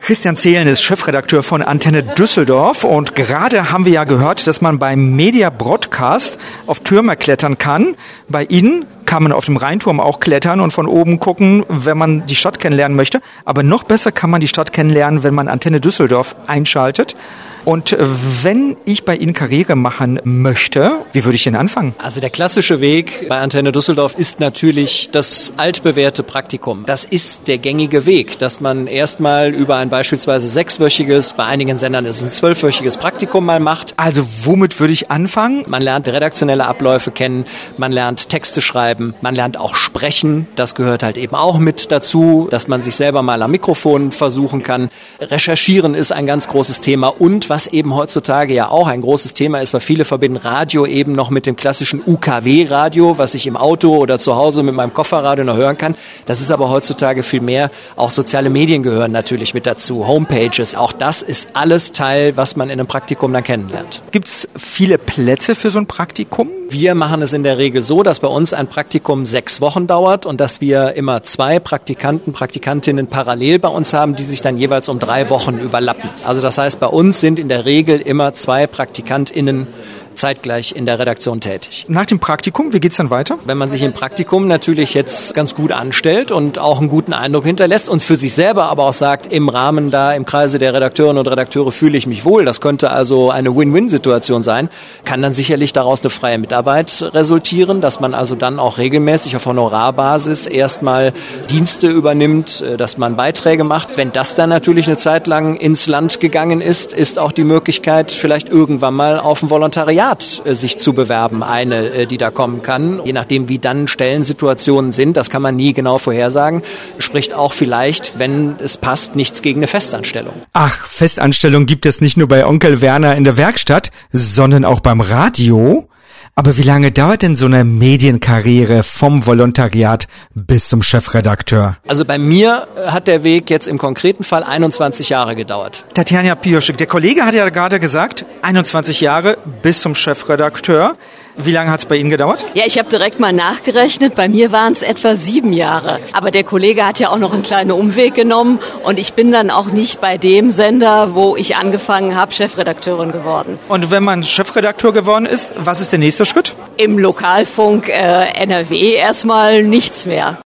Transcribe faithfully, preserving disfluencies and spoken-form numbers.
Christian Zehlen ist Chefredakteur von Antenne Düsseldorf und gerade haben wir ja gehört, dass man beim Media Broadcast auf Türme klettern kann. Bei Ihnen kann man auf dem Rheinturm auch klettern und von oben gucken, wenn man die Stadt kennenlernen möchte. Aber noch besser kann man die Stadt kennenlernen, wenn man Antenne Düsseldorf einschaltet. Und wenn ich bei Ihnen Karriere machen möchte, wie würde ich denn anfangen? Also der klassische Weg bei Antenne Düsseldorf ist natürlich das altbewährte Praktikum. Das ist der gängige Weg, dass man erstmal über ein beispielsweise sechswöchiges, bei einigen Sendern ist es ein zwölfwöchiges Praktikum mal macht. Also womit würde ich anfangen? Man lernt redaktionelle Abläufe kennen, man lernt Texte schreiben, man lernt auch sprechen. Das gehört halt eben auch mit dazu, dass man sich selber mal am Mikrofon versuchen kann. Recherchieren ist ein ganz großes Thema und was eben heutzutage ja auch ein großes Thema ist, weil viele verbinden Radio eben noch mit dem klassischen U K W-Radio, was ich im Auto oder zu Hause mit meinem Kofferradio noch hören kann. Das ist aber heutzutage viel mehr. Auch soziale Medien gehören natürlich mit dazu, Homepages. Auch das ist alles Teil, was man in einem Praktikum dann kennenlernt. Gibt es viele Plätze für so ein Praktikum? Wir machen es in der Regel so, dass bei uns ein Praktikum sechs Wochen dauert und dass wir immer zwei Praktikanten, Praktikantinnen parallel bei uns haben, die sich dann jeweils um drei Wochen überlappen. Also das heißt, bei uns sind in der Regel immer zwei PraktikantInnen zeitgleich in der Redaktion tätig. Nach dem Praktikum, wie geht's dann weiter? Wenn man sich im Praktikum natürlich jetzt ganz gut anstellt und auch einen guten Eindruck hinterlässt und für sich selber aber auch sagt, im Rahmen da, im Kreise der Redakteurinnen und Redakteure fühle ich mich wohl, das könnte also eine Win-Win-Situation sein, kann dann sicherlich daraus eine freie Mitarbeit resultieren, dass man also dann auch regelmäßig auf Honorarbasis erstmal Dienste übernimmt, dass man Beiträge macht. Wenn das dann natürlich eine Zeit lang ins Land gegangen ist, ist auch die Möglichkeit, vielleicht irgendwann mal auf ein Volontariat sich zu bewerben, eine, die da kommen kann. Je nachdem, wie dann Stellensituationen sind, das kann man nie genau vorhersagen, spricht auch vielleicht, wenn es passt, nichts gegen eine Festanstellung. Ach, Festanstellung gibt es nicht nur bei Onkel Werner in der Werkstatt, sondern auch beim Radio. Aber wie lange dauert denn so eine Medienkarriere vom Volontariat bis zum Chefredakteur? Also bei mir hat der Weg jetzt im konkreten Fall einundzwanzig Jahre gedauert. Tatjana Pioschek, der Kollege hat ja gerade gesagt, einundzwanzig Jahre bis zum Chefredakteur. Wie lange hat es bei Ihnen gedauert? Ja, ich habe direkt mal nachgerechnet. Bei mir waren es etwa sieben Jahre. Aber der Kollege hat ja auch noch einen kleinen Umweg genommen. Und ich bin dann auch nicht bei dem Sender, wo ich angefangen habe, Chefredakteurin geworden. Und wenn man Chefredakteur geworden ist, was ist der nächste Schritt? Im Lokalfunk äh, N R W erstmal nichts mehr.